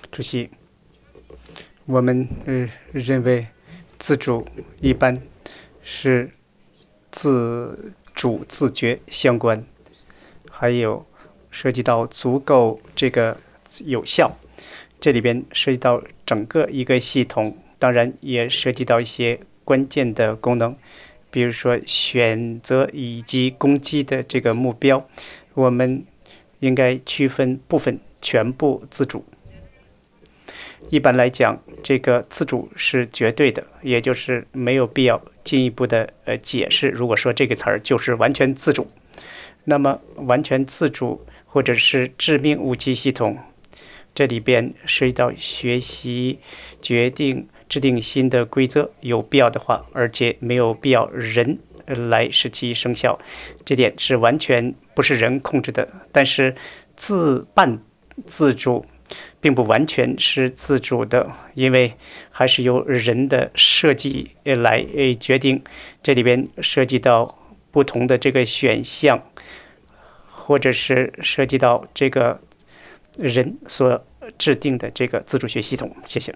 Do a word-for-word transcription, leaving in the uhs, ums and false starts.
主席，我们呃认为自主一般是自主自觉相关，还有涉及到足够这个有效，这里边涉及到整个一个系统，当然也涉及到一些关键的功能，比如说选择以及攻击的这个目标，我们应该区分部分、全部自主。一般来讲，这个自主是绝对的，也就是没有必要进一步的呃解释。如果说这个词儿就是完全自主，那么完全自主或者是致命武器系统，这里边涉及到学习、决定、制定新的规则，有必要的话，而且没有必要人来使其生效，这点是完全不是人控制的。但是自半自主并不完全是自主的，因为还是由人的设计来决定。这里边涉及到不同的这个选项，或者是涉及到这个人所制定的这个自主学系统。谢谢。